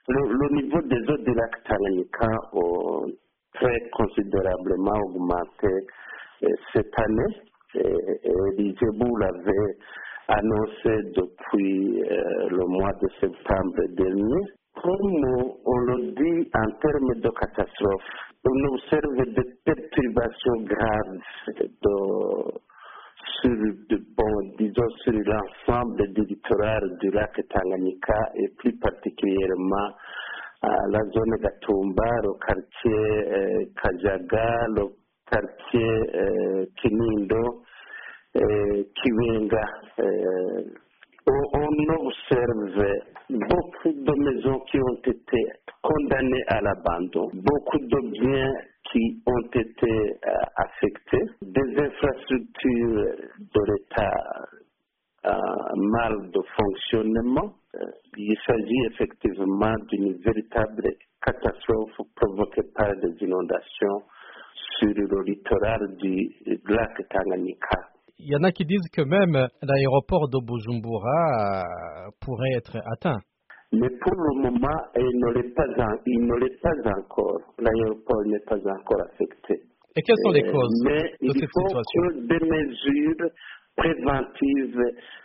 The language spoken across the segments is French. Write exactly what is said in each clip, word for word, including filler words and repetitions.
Le, le niveau des eaux du lac Tanganyika a très considérablement augmenté euh, cette année. Et, et l'Ijebu l'avait annoncé depuis euh, le mois de septembre dernier. Comme on le dit en termes de catastrophe, on observe des perturbations graves de, sur, de, bon, disons, sur l'ensemble du littoral du lac Tanganyika et plus particulièrement à la zone Gatumba, le quartier euh, Kajaga, le quartier euh, Kinindo, euh, Kiwenga. Euh, on, on observe beaucoup de maisons qui ont été condamnées à l'abandon, beaucoup de biens qui ont été euh, affectés, des infrastructures de l'État euh, mal de fonctionnement. Euh, il s'agit effectivement d'une véritable catastrophe provoquée par des inondations sur le littoral du lac Tanganyika. Il y en a qui disent que même l'aéroport de Bujumbura euh, pourrait être atteint. Mais pour le moment, il ne l'est pas, en, il ne l'est pas encore. L'aéroport n'est pas encore affecté. Et quelles sont les causes mais de il cette faut situation? que des mesures préventives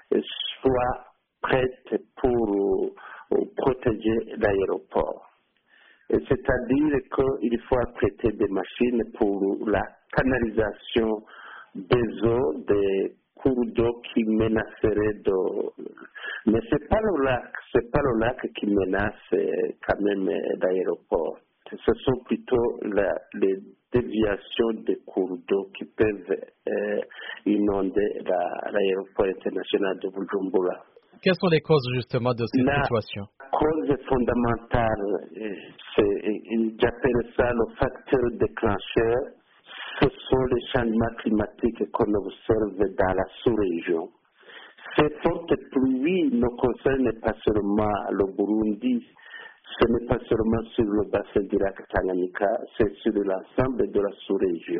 soient prêtes pour euh, protéger l'aéroport. C'est-à-dire qu'il faut apprêter des machines pour la canalisation des eaux, des cours d'eau qui menaceraient de... Mais c'est pas le lac, c'est pas le lac qui menace quand même l'aéroport. Ce sont plutôt la, les déviations des cours d'eau qui peuvent euh, inonder la, l'aéroport international de Bujumbura. Quelles sont les causes justement de cette la situation? La cause fondamentale, c'est, j'appelle ça le facteur déclencheur, ce sont les changements climatiques qu'on observe dans la sous-région. Ces fortes pluies ne concernent pas seulement le Burundi, ce n'est pas seulement sur le bassin du lac Tanganyika, c'est sur l'ensemble de la sous-région.